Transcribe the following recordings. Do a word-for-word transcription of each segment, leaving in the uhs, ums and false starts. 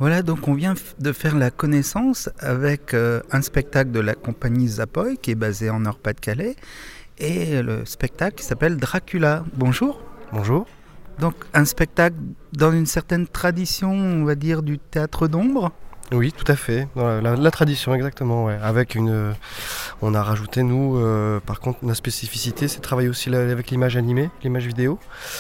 Voilà, donc on vient f- de faire la connaissance avec euh, un spectacle de la compagnie Zapoy qui est basé en Nord-Pas-de-Calais et le spectacle qui s'appelle Dracula. Bonjour. Bonjour. Donc un spectacle dans une certaine tradition, on va dire, du théâtre d'ombre. Oui, tout à fait. Dans la, la- la tradition, exactement. Ouais. Avec une, euh, on a rajouté, nous, euh, par contre, la spécificité, c'est de travailler aussi la- avec l'image animée, l'image vidéo.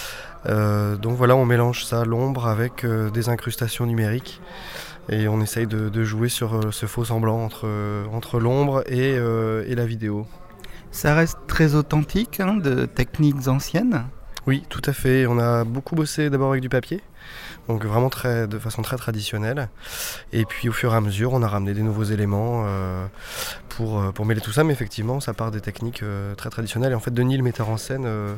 Euh, donc voilà, on mélange ça, l'ombre, avec euh, des incrustations numériques. Et on essaye de, de jouer sur euh, ce faux semblant entre, euh, entre l'ombre et, euh, et la vidéo. Ça reste très authentique, hein, de techniques anciennes. Oui, tout à fait. On a beaucoup bossé d'abord avec du papier, donc vraiment très, de façon très traditionnelle. Et puis au fur et à mesure, on a ramené des nouveaux éléments euh, pour, euh, pour mêler tout ça. Mais effectivement, ça part des techniques euh, très traditionnelles. Et en fait, Denis, le metteur en scène, euh,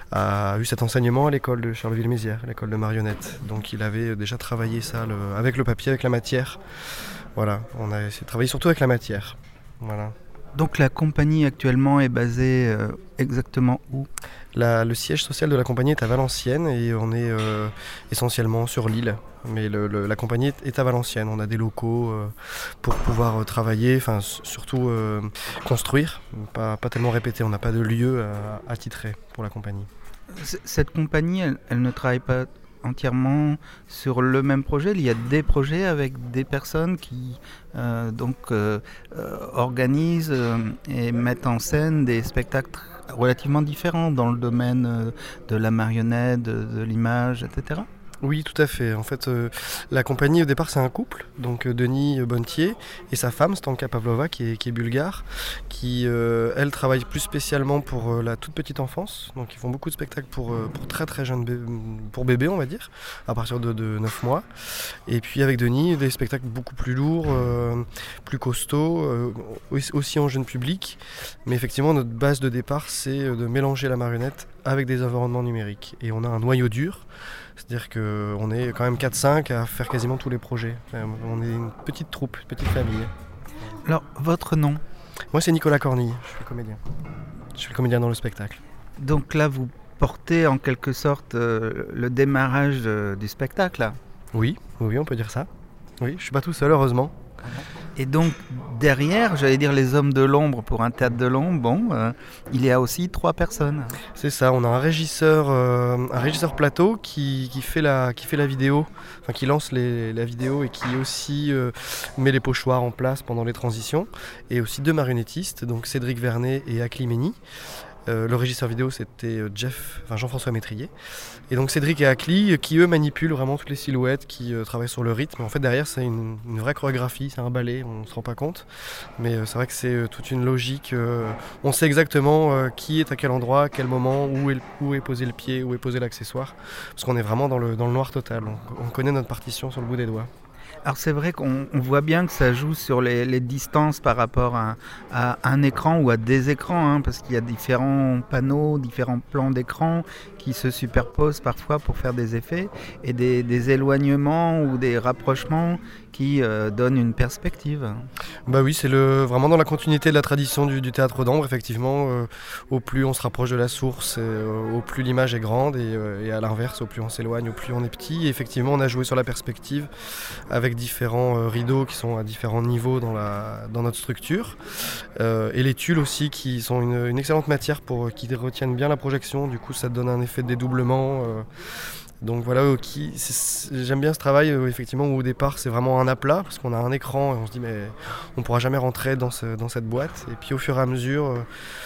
a eu cet enseignement à l'école de Charleville-Mézières, l'école de marionnettes. Donc il avait déjà travaillé ça le- avec le papier, avec la matière. Voilà, on a essayé de travailler surtout avec la matière. Voilà. Donc la compagnie actuellement est basée euh, exactement où ? La- le siège social de la compagnie est à Valenciennes et on est euh, essentiellement sur l'île. Mais le- le- la compagnie est, est à Valenciennes. On a des locaux euh, pour pouvoir euh, travailler, enfin s- surtout euh, construire, pas, pas tellement répéter. On n'a pas de lieu à, à titrer pour la compagnie. C- Cette compagnie, elle, elle ne travaille pas entièrement sur le même projet. Il y a des projets avec des personnes qui euh, donc euh, euh, organisent euh, et mettent en scène des spectacles tr- relativement différents dans le domaine euh, de la marionnette, de, de l'image, et cetera. Oui, tout à fait. En fait, euh, la compagnie au départ c'est un couple, donc euh, Denis Bonnetier et sa femme Stanka Pavlova qui est, qui est bulgare, qui euh, elle travaille plus spécialement pour euh, la toute petite enfance. Donc ils font beaucoup de spectacles pour, euh, pour très très jeunes bé- pour bébés on va dire, à partir de, de neuf mois. Et puis avec Denis des spectacles beaucoup plus lourds, euh, plus costauds, euh, aussi aussi en jeune public. Mais effectivement notre base de départ c'est euh, de mélanger la marionnette avec des environnements numériques. Et on a un noyau dur. C'est-à-dire qu'on est quand même quatre cinq à faire quasiment tous les projets. Euh, On est une petite troupe, une petite famille. Alors, votre nom. Moi, c'est Nicolas Cornille, je suis comédien. Je suis le comédien dans le spectacle. Donc là, vous portez en quelque sorte euh, le démarrage euh, du spectacle, là. Oui, oui, on peut dire ça. Oui, je suis pas tout seul, heureusement. Et donc derrière, j'allais dire les hommes de l'ombre pour un théâtre de l'ombre, bon, euh, il y a aussi trois personnes. C'est ça, on a un régisseur, euh, un régisseur plateau qui, qui, fait la, qui fait la vidéo, enfin qui lance les, la vidéo et qui aussi euh, met les pochoirs en place pendant les transitions. Et aussi deux marionnettistes, donc Cédric Vernet et Akli Méni. Euh, le régisseur vidéo c'était Jeff, enfin Jean-François Métrier. Et donc Cédric et Akli qui eux manipulent vraiment toutes les silhouettes, qui euh, travaillent sur le rythme. En fait derrière c'est une, une vraie chorégraphie, c'est un ballet, on ne se rend pas compte. Mais euh, c'est vrai que c'est euh, toute une logique. Euh, on sait exactement euh, qui est à quel endroit, à quel moment, où est, le- où est posé le pied, où est posé l'accessoire. Parce qu'on est vraiment dans le, dans le noir total. On, on connaît notre partition sur le bout des doigts. Alors c'est vrai qu'on on voit bien que ça joue sur les, les distances par rapport à, à un écran ou à des écrans, hein, parce qu'il y a différents panneaux, différents plans d'écran qui se superposent parfois pour faire des effets et des, des éloignements ou des rapprochements qui euh, donnent une perspective. Bah oui, c'est le, vraiment dans la continuité de la tradition du, du théâtre d'ombre, effectivement. Euh, au plus on se rapproche de la source, et, euh, au plus l'image est grande, et, euh, et à l'inverse, au plus on s'éloigne, au plus on est petit. Et effectivement, on a joué sur la perspective avec différents euh, rideaux qui sont à différents niveaux dans, la, dans notre structure. Euh, et les tulles aussi, qui sont une, une excellente matière pour, qui retiennent bien la projection. Du coup, ça donne un effet de dédoublement. Euh, Donc voilà, euh, qui, c'est- c'est- j'aime bien ce travail euh, effectivement où au départ c'est vraiment un aplat parce qu'on a un écran et on se dit mais on pourra jamais rentrer dans, ce- dans cette boîte, et puis au fur et à mesure euh,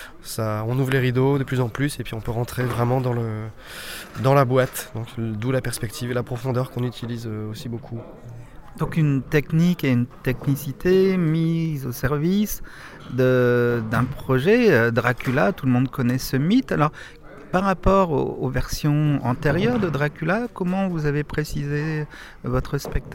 ça, on ouvre les rideaux de plus en plus et puis on peut rentrer vraiment dans, le, dans la boîte, donc d'où la perspective et la profondeur qu'on utilise euh, aussi beaucoup. Donc une technique et une technicité mise au service de- d'un projet. Euh, Dracula, tout le monde connaît ce mythe. Alors, par rapport aux, aux versions antérieures de Dracula, comment vous avez précisé votre spectacle ?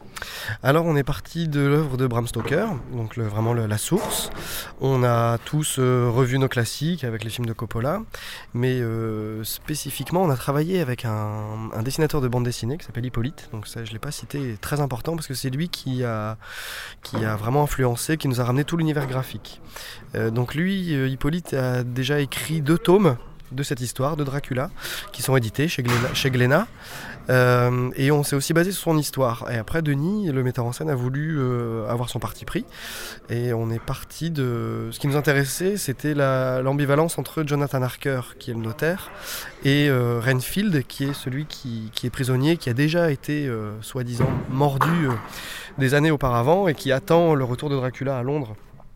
Alors on est parti de l'œuvre de Bram Stoker, donc le- vraiment le- la source. On a tous euh, revu nos classiques avec les films de Coppola, mais euh, spécifiquement on a travaillé avec un, un dessinateur de bande dessinée qui s'appelle Hippolyte, donc ça je ne l'ai pas cité, très important parce que c'est lui qui a, qui a vraiment influencé, qui nous a ramené tout l'univers graphique. Euh, donc lui, euh, Hippolyte a déjà écrit deux tomes de cette histoire de Dracula, qui sont édités chez Glénat. Chez Glénat. Euh, et on s'est aussi basé sur son histoire. Et après, Denis, le metteur en scène, a voulu euh, avoir son parti pris. Et on est parti de... Ce qui nous intéressait, c'était la, l'ambivalence entre Jonathan Harker, qui est le notaire, et euh, Renfield, qui est celui qui, qui est prisonnier, qui a déjà été, euh, soi-disant, mordu euh, des années auparavant, et qui attend le retour de Dracula à Londres.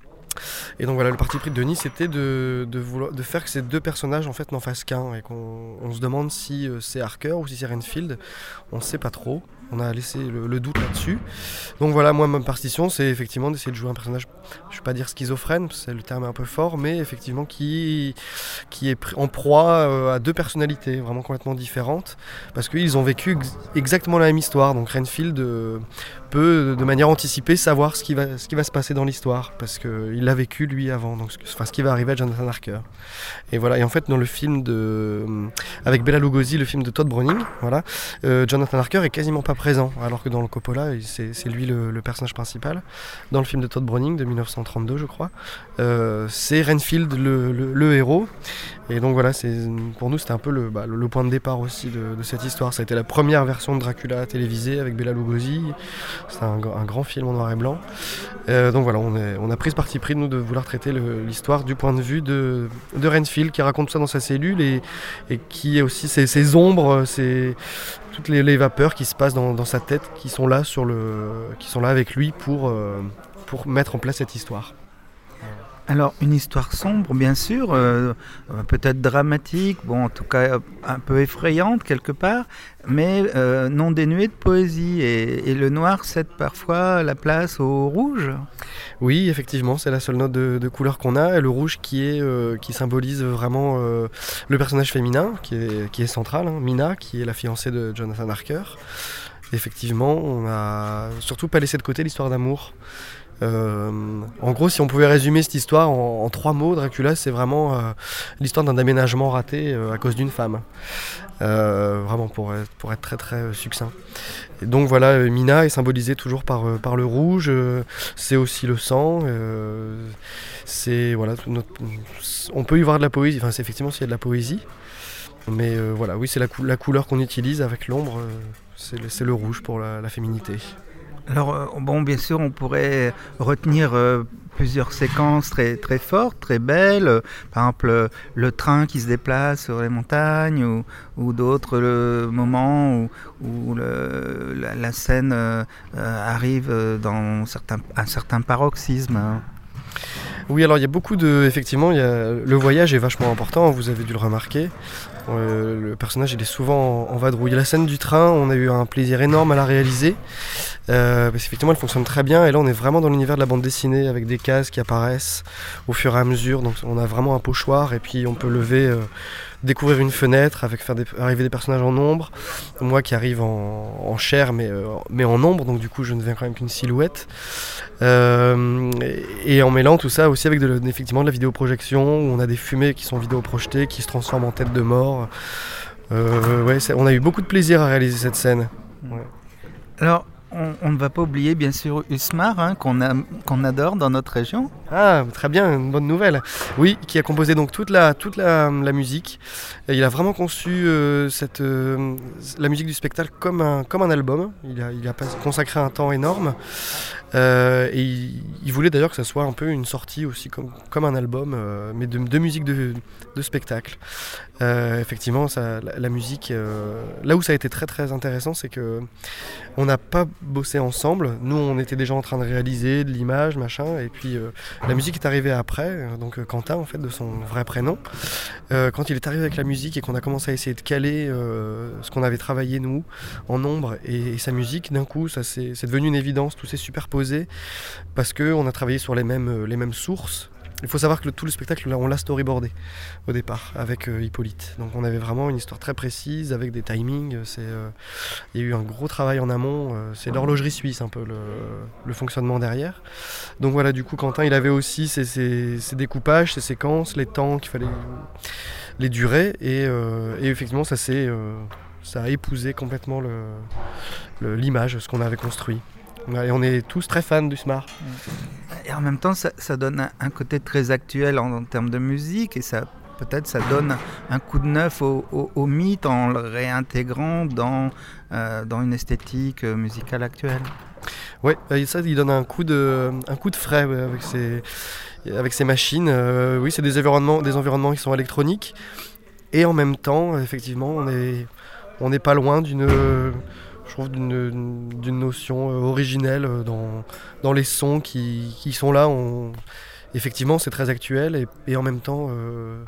Et donc voilà, le parti pris de Denis, c'était de, de, vouloir, de faire que ces deux personnages en fait n'en fassent qu'un, et qu'on on se demande si c'est Harker ou si c'est Renfield. On ne sait pas trop, on a laissé le, le doute là-dessus. Donc voilà, moi ma partition, c'est effectivement d'essayer de jouer un personnage, je ne vais pas dire schizophrène, parce que le terme est un peu fort, mais effectivement qui, qui est en proie à deux personnalités vraiment complètement différentes, parce qu'ils ont vécu ex- exactement la même histoire. Donc Renfield euh, peut de manière anticipée savoir ce qui va, ce qui va se passer dans l'histoire, parce qu'il l'a vécu lui avant, donc enfin, ce qui va arriver à Jonathan Harker. Et voilà, et en fait dans le film de, avec Bela Lugosi, le film de Todd Browning, voilà, euh, Jonathan Harker est quasiment pas présent, alors que dans le Coppola, c'est, c'est lui le, le personnage principal. Dans le film de Todd Browning de dix-neuf cent trente-deux, je crois, euh, c'est Renfield le, le, le héros. Et donc voilà, c'est, pour nous c'était un peu le, bah, le, le point de départ aussi de, de cette histoire. Ça a été la première version de Dracula télévisée avec Bela Lugosi. C'est un, un grand film en noir et blanc. Euh, donc voilà, on, est, on a pris ce parti pris de nous de vouloir traiter le, l'histoire du point de vue de, de Renfield, qui raconte tout ça dans sa cellule et, et qui est aussi ses, ses ombres, ses, toutes les, les vapeurs qui se passent dans, dans sa tête, qui sont là, sur le, qui sont là avec lui pour, euh, pour mettre en place cette histoire. Alors, une histoire sombre, bien sûr, euh, peut-être dramatique, bon, en tout cas un peu effrayante quelque part, mais euh, non dénuée de poésie. Et, et le noir cède parfois la place au rouge. Oui, effectivement, c'est la seule note de, de couleur qu'on a. Et le rouge qui, est, euh, qui symbolise vraiment euh, le personnage féminin, qui est, qui est central, hein, Mina, qui est la fiancée de Jonathan Harker. Effectivement, on n'a surtout pas laissé de côté l'histoire d'amour. Euh, en gros, si on pouvait résumer cette histoire en, en trois mots, Dracula, c'est vraiment euh, l'histoire d'un déménagement raté euh, à cause d'une femme. Euh, vraiment pour être, pour être très très succinct. Et donc voilà, Mina est symbolisée toujours par, par le rouge, euh, c'est aussi le sang. Euh, c'est, voilà, notre, on peut y voir de la poésie, enfin c'est effectivement s'il y a de la poésie. Mais euh, voilà, oui, c'est la, cou- la couleur qu'on utilise avec l'ombre, euh, c'est, le, c'est le rouge pour la, la féminité. Alors, euh, bon, bien sûr, on pourrait retenir euh, plusieurs séquences très, très fortes, très belles. Euh, par exemple, le, le train qui se déplace sur les montagnes, ou, ou d'autres le, moments où, où le, la, la scène euh, euh, arrive dans certains, un certain paroxysme. Hein. Oui, alors il y a beaucoup de... Effectivement, il y a, le voyage est vachement important, vous avez dû le remarquer. Euh, le personnage il est souvent en, en vadrouille. La scène du train, on a eu un plaisir énorme à la réaliser, euh, parce qu'effectivement elle fonctionne très bien, et là on est vraiment dans l'univers de la bande dessinée, avec des cases qui apparaissent au fur et à mesure, donc on a vraiment un pochoir, et puis on peut lever... Euh, découvrir une fenêtre, avec faire des, arriver des personnages en ombre, moi qui arrive en, en chair mais, euh, mais en ombre, donc du coup je ne deviens quand même qu'une silhouette, euh, et, et en mêlant tout ça aussi avec de, effectivement de la vidéoprojection, où on a des fumées qui sont vidéoprojetées, qui se transforment en tête de mort. Euh, ouais, on a eu beaucoup de plaisir à réaliser cette scène. Ouais. Alors, on, on ne va pas oublier bien sûr Usmar, hein, qu'on, a, qu'on adore dans notre région. Ah, très bien, une bonne nouvelle. Oui, qui a composé donc toute la, toute la, la musique. Et il a vraiment conçu euh, cette, euh, la musique du spectacle comme un, comme un album. Il a, il a consacré un temps énorme. Euh, et il, il voulait d'ailleurs que ça soit un peu une sortie aussi comme, comme un album, euh, mais de, de musique de, de spectacle. Euh, effectivement, ça, la, la musique, euh, là où ça a été très très intéressant, c'est que on n'a pas bossé ensemble. Nous, on était déjà en train de réaliser de l'image, machin, et puis euh, la musique est arrivée après. Donc euh, Quentin, en fait, de son vrai prénom, euh, quand il est arrivé avec la musique et qu'on a commencé à essayer de caler euh, ce qu'on avait travaillé nous en ombre et, et sa musique, d'un coup, ça c'est, c'est devenu une évidence. Tout s'est superposé parce que on a travaillé sur les mêmes les mêmes sources. Il faut savoir que le, tout le spectacle, on l'a storyboardé au départ avec euh, Hippolyte. Donc on avait vraiment une histoire très précise avec des timings. C'est, euh, il y a eu un gros travail en amont. Euh, c'est l'horlogerie suisse un peu le, le fonctionnement derrière. Donc voilà, du coup Quentin, il avait aussi ses, ses, ses découpages, ses séquences, les temps qu'il fallait, les durées. Et, euh, et effectivement, ça, s'est, euh, ça a épousé complètement le, le, l'image, ce qu'on avait construit. Et on est tous très fans d'Usmar. Et en même temps, ça, ça donne un, un côté très actuel en, en termes de musique, et ça peut-être ça donne un coup de neuf au, au, au mythe en le réintégrant dans, euh, dans une esthétique musicale actuelle. Oui, ça, il donne un coup de, un coup de frais ouais, avec ces, avec ces machines. Euh, oui, c'est des environnements, des environnements qui sont électroniques. Et en même temps, effectivement, on est, on n'est pas loin d'une, je trouve, d'une, d'une notion originelle dans, dans les sons qui, qui sont là. On, effectivement, c'est très actuel et, et en même temps, euh,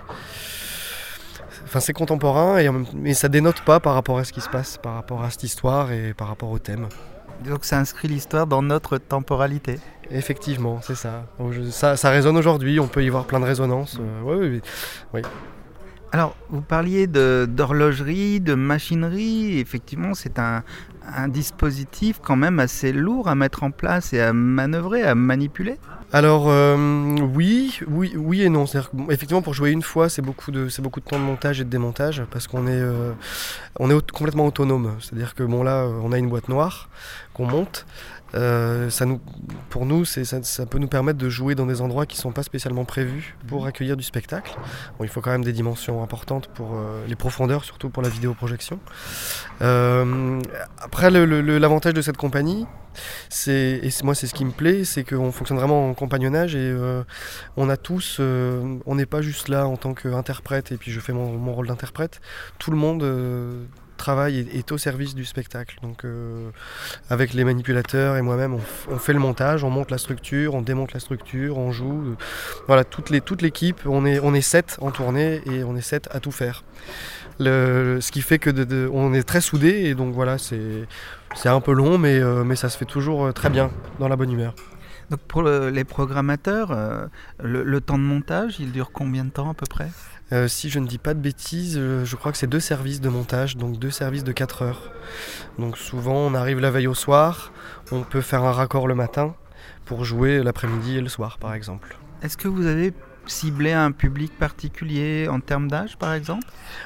enfin, c'est contemporain, et en même, mais ça dénote pas par rapport à ce qui se passe, par rapport à cette histoire et par rapport au thème. Donc ça inscrit l'histoire dans notre temporalité. Effectivement, c'est ça. Donc, je, ça. Ça résonne aujourd'hui, on peut y voir plein de résonances. Euh, oui, oui, oui. Alors, vous parliez de, d'horlogerie, de machinerie. Effectivement, c'est un, un dispositif quand même assez lourd à mettre en place et à manœuvrer, à manipuler. Alors euh, oui, oui, oui et non. C'est-à-dire que, bon, effectivement, pour jouer une fois, c'est beaucoup de, c'est beaucoup de temps de montage et de démontage parce qu'on est, euh, on est au- complètement autonome. C'est-à-dire que bon là, on a une boîte noire qu'on monte. Euh, ça nous, pour nous, c'est, ça, ça peut nous permettre de jouer dans des endroits qui ne sont pas spécialement prévus pour accueillir du spectacle. Bon, il faut quand même des dimensions importantes pour euh, les profondeurs, surtout pour la vidéoprojection. Euh, après, le, le, l'avantage de cette compagnie, c'est, et c'est, moi c'est ce qui me plaît, c'est qu'on fonctionne vraiment en compagnonnage et euh, on a tous, euh, on n'est pas juste là en tant qu'interprète et puis je fais mon, mon rôle d'interprète. Tout le monde euh, travail est, est au service du spectacle. Donc euh, avec les manipulateurs et moi-même, on, f- on fait le montage, on monte la structure, on démonte la structure, on joue. Euh, voilà, toute, les, toute l'équipe, on est, on est sept en tournée et on est sept à tout faire. Le, ce qui fait que de, de, on est très soudés et donc voilà, c'est, c'est un peu long, mais, euh, mais ça se fait toujours très bien, dans la bonne humeur. Donc pour le- les programmateurs, euh, le, le temps de montage, il dure combien de temps à peu près ? Euh, si je ne dis pas de bêtises, euh, je crois que c'est deux services de montage, donc deux services de quatre heures. Donc souvent on arrive la veille au soir, on peut faire un raccord le matin pour jouer l'après-midi et le soir par exemple. Est-ce que vous avez ciblé un public particulier en termes d'âge par exemple ?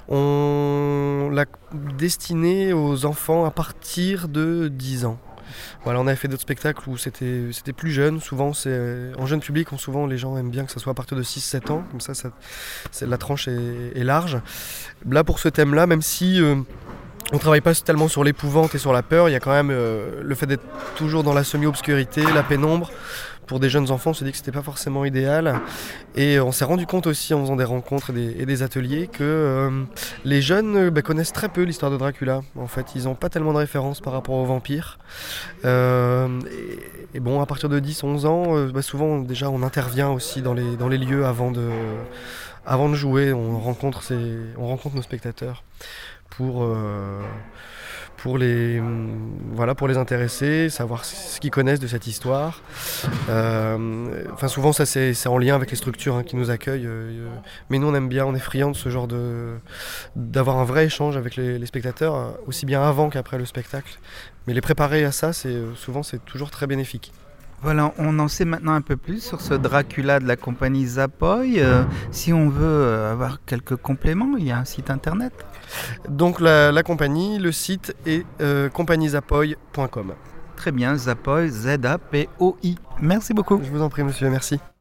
On l'a destiné aux enfants à partir de dix ans. Voilà, on avait fait d'autres spectacles où c'était, c'était plus jeune. Souvent, c'est, en jeune public, on, souvent les gens aiment bien que ça soit à partir de six sept ans. Comme ça, ça c'est, la tranche est, est large. Là, pour ce thème-là, même si euh, on ne travaille pas tellement sur l'épouvante et sur la peur, il y a quand même euh, le fait d'être toujours dans la semi-obscurité, la pénombre. Pour des jeunes enfants, on s'est dit que c'était pas forcément idéal. Et on s'est rendu compte aussi en faisant des rencontres et des, et des ateliers que euh, les jeunes euh, bah, connaissent très peu l'histoire de Dracula. En fait, ils n'ont pas tellement de références par rapport aux vampires. Euh, et, et bon, à partir de dix onze ans, euh, bah, souvent déjà on intervient aussi dans les, dans les lieux avant de, avant de jouer. On rencontre, ces, on rencontre nos spectateurs pour... Euh, pour les, voilà, pour les intéresser, savoir ce qu'ils connaissent de cette histoire. Euh, enfin, souvent, ça, c'est, c'est en lien avec les structures hein, qui nous accueillent. Euh, mais nous, on aime bien, on est friands de ce genre de... d'avoir un vrai échange avec les, les spectateurs, aussi bien avant qu'après le spectacle. Mais les préparer à ça, c'est, souvent, c'est toujours très bénéfique. Voilà, on en sait maintenant un peu plus sur ce Dracula de la compagnie Zapoy. Euh, si on veut euh, avoir quelques compléments, il y a un site internet. Donc la, la compagnie, le site est euh, compagnie zapoy point com. Très bien, Zapoy, Z A P O I. Merci beaucoup. Je vous en prie monsieur, merci.